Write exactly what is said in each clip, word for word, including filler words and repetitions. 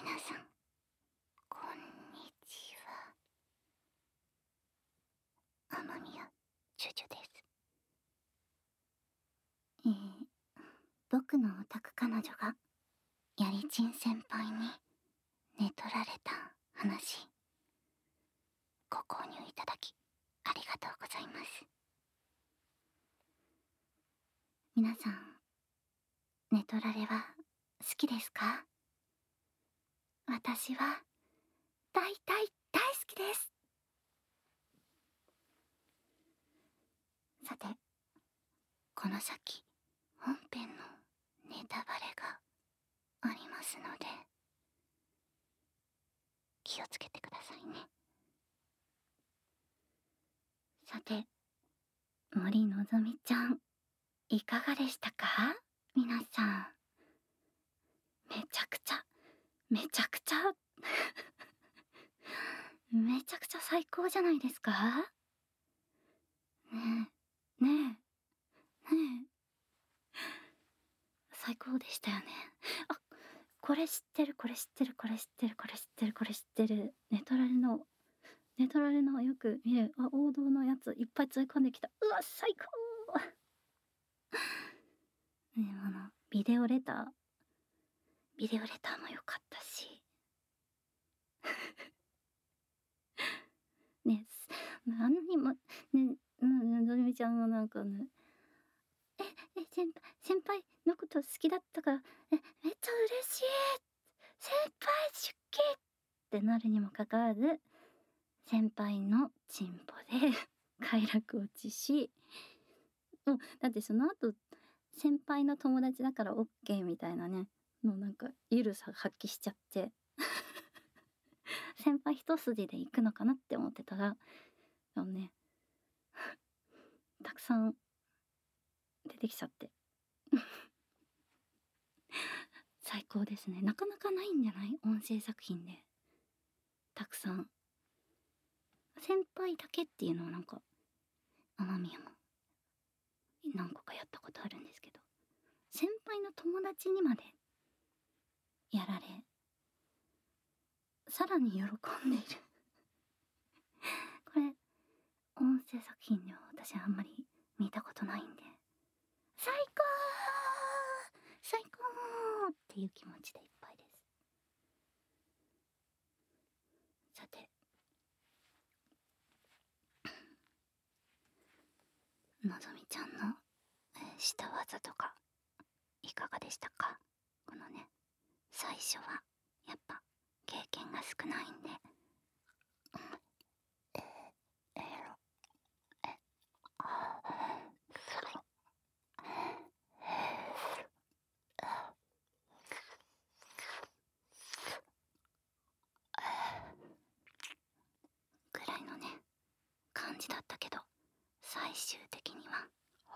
皆さん、こんにちは。天宮ジュジュです。えー、僕のオタク彼女が、やりちん先輩に寝取られた話、ご購入いただき、ありがとうございます。皆さん、寝取られは好きですか？私は、大大大好きです。さて、この先、本編のネタバレがありますので、気をつけてくださいね。さて、森のぞみちゃん、いかがでしたか？皆さん。めちゃくちゃ、めちゃくちゃ、めちゃくちゃ最高じゃないですか？ねえ、ねえ、ねえ。最高でしたよね。あ、これ知ってる、これ知ってる、これ知ってる、これ知ってる、これ知ってる。ネトラレの、ネトラレのよく見る、あ、王道のやついっぱい追い込んできた。うわ、最高ねえ、あの、ビデオレター、ビデオレターも良かったし。ね、あんなにも、ね、うん、のぞみちゃんがなんかね、え、え、先輩、先輩のこと好きだったから、え、めっちゃ嬉しい先輩出家ってなるにもかかわらず、先輩のチンポで快楽落ちし、もう、だってその後、先輩の友達だからオッケーみたいなね、もうなんか、ゆるさ発揮しちゃって、先輩一筋で行くのかなって思ってたら、あのね、たくさん出てきちゃって。最高ですね。なかなかないんじゃない？音声作品で。たくさん。先輩だけっていうのはなんか、天宮も何個かやったことあるんですけど、先輩の友達にまでやられ、さらに喜んでいる。これ、音声作品では私あんまり見たことないんで、最高最高っていう気持ちでいっぱいです。さて、のぞみちゃんの、えー、下技とかいかがでしたか？このね、最初はやっぱ経験が少ないんで、えー、えー、えあぐらいのね感じだったけど、最終的には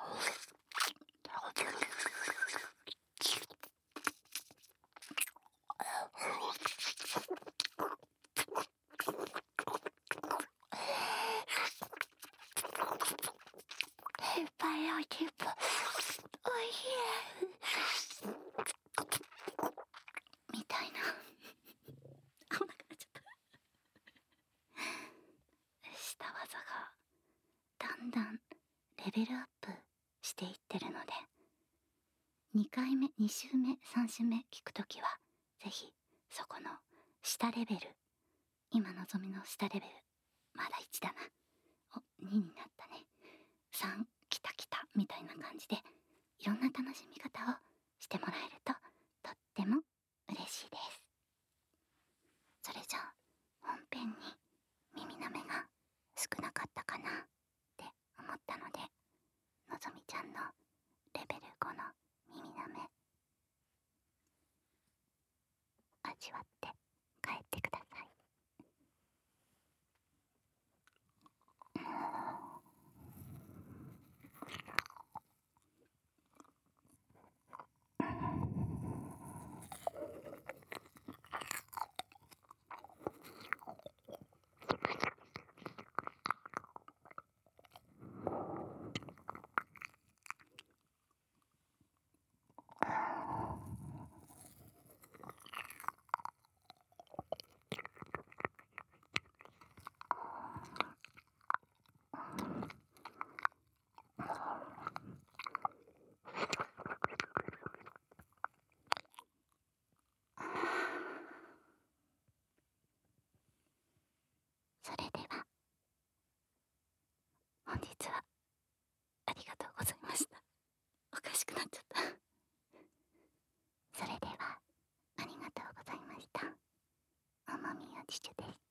いっぱいおいしいおいしいみたいなあ、お腹なっちゃった下技がだんだんレベルアップしていってるので、にかいめに週目さん週目聞くときはぜひそこの下レベル、今のぞみの下レベルまだいちだな、おにになったね、さんきたきたみたいな感じでいろんな楽しみ方をしてもらえるととっても嬉しいです。それじゃあ本編に耳なめが少なかったかなって思ったので、のぞみちゃんのレベルごの耳なめ味わって帰ってください。 ありがとうございました。おかしくなっちゃった。それではありがとうございました。天宮チュチュでした。